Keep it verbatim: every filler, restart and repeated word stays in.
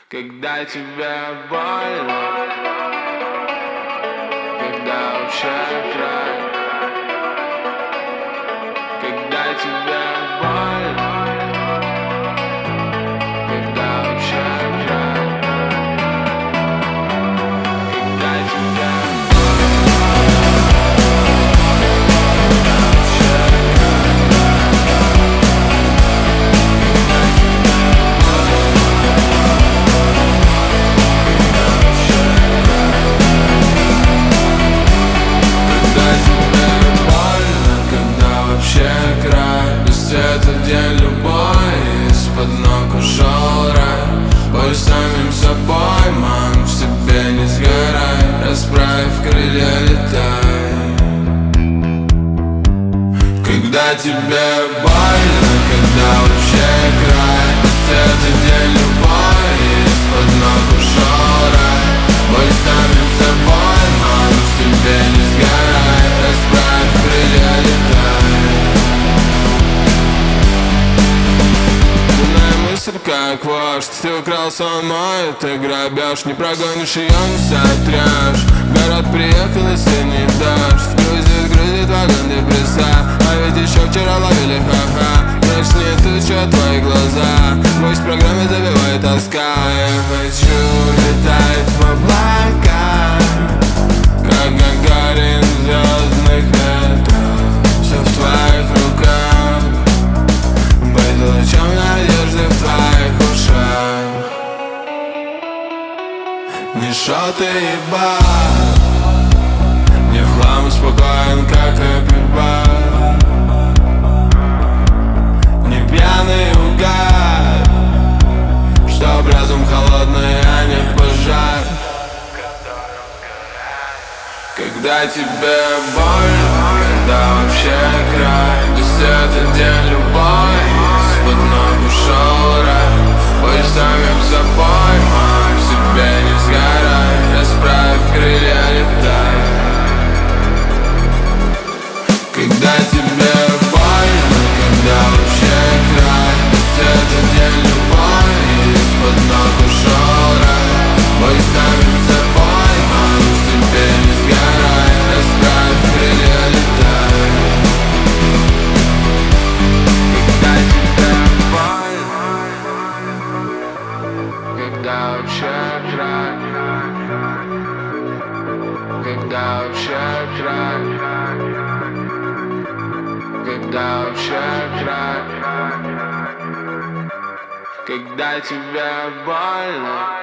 Когда тебе больно, когда вообще край, когда тебе больно, когда вообще край, когда тебе этот день любой, из-под ног ушел рай. Бой самим собой, мам, в себе не сгорай. Расправив крылья, летай. Когда тебе больно, когда вообще край. Пусть этот день любой, из-под ног ушел рай. Бой самим собой, мам, в себе не сгорай. Расправив крылья, летай. Как вождь, ты украл сон мой, ты грабеж. Не прогонишь ее, не сотрешь. В город приехал и синий дождь. Грузит, грузит вагон депресса. А ведь еще вчера ловили ха-ха. Мрачные тучи, твои глаза. Пусть в программе забивает тоска. Я хочу летать в облака, как Гагарин в звездных ветрах. Все в твоих руках. Быть лучом надежды в твоих ушах. Не шот и ебать, не в хлам, спокоен, как хэппи-бар. Не пьяный угар, чтоб разум холодный, а не пожар. Когда тебе больно, когда вообще край. Пусть этот день любой, из-под ног ушел рай. Будь самим собой, мам, в себе не сгорай. Расправив крылья, летай. Когда тебе больно, когда вообще край. Пусть этот день любой, из-под ног ушел рай. Будь самим собой, мам, в себе не сгорай. Расправив крылья, летай. Когда вообще край, когда вообще край, когда вообще край, когда тебе больно.